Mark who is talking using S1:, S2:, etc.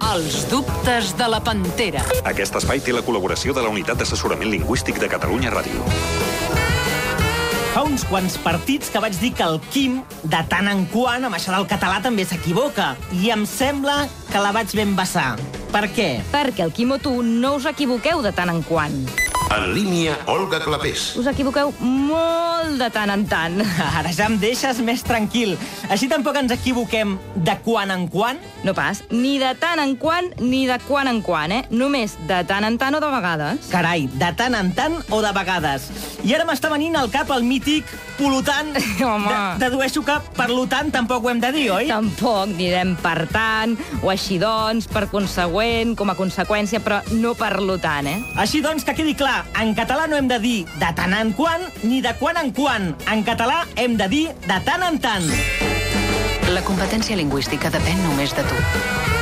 S1: Els dubtes de la Pantera.
S2: Aquest espai té la col·laboració de la Unitat d'Assessorament Lingüístic de Catalunya Ràdio.
S3: Fa uns quants partits que vaig dir que el Quim, de tant en quant, amb això del català també s'equivoca. I em sembla que la vaig ben vessar. Per què?
S4: Perquè el Quim o tu no us equivoqueu de tant en quant.
S5: En línia, Olga Clapés.
S4: Us equivoqueu molt de tant en tant.
S3: Ara ja em deixes més tranquil. Així tampoc ens equivoquem de quan en quan?
S4: No pas, ni de tant en quant, ni de quan en quant, Només de tant en tant o de vegades.
S3: Carai, de tant en tant o de vegades. I ara m'està venint al cap el mític polotant.
S4: Home.
S3: Dedueixo que per tant tampoc ho hem de dir, oi?
S4: Tampoc direm per tant, o així doncs, per consegüent, com a conseqüència, però no per tant,
S3: Així doncs, que quedi clar, en català no hem de dir de tant en quant ni de quan en quant. En català hem de dir de tant en tant.
S1: La competència lingüística depèn només de tu.